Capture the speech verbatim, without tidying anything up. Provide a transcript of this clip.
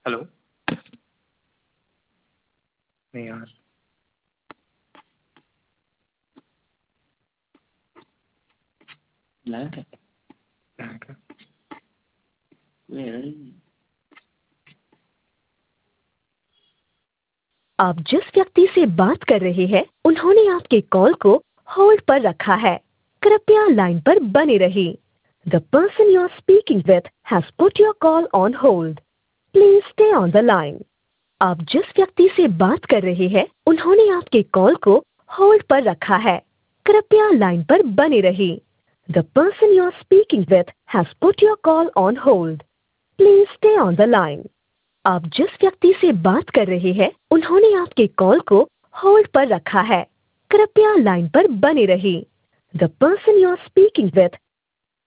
Hello. नहीं यार, लाया क्या? यहाँ का नहीं। आप जिस व्यक्ति से बात कर रहे हैं उन्होंने आपके कॉल को होल्ड पर रखा है। कृपया लाइन पर बने रहिए। The person you are speaking with has put your call on hold. Please stay on the line. आप जिस व्यक्ति से बात कर रहे हैं उन्होंने आपके कॉल को होल्ड पर रखा है। कृपया लाइन पर बने रहिए। The person you are speaking with has put your call on hold. Please stay on the line. आप जिस व्यक्ति से बात कर रहे हैं उन्होंने आपके कॉल को होल्ड पर रखा है। कृपया लाइन पर बने रहिए। The person you are speaking with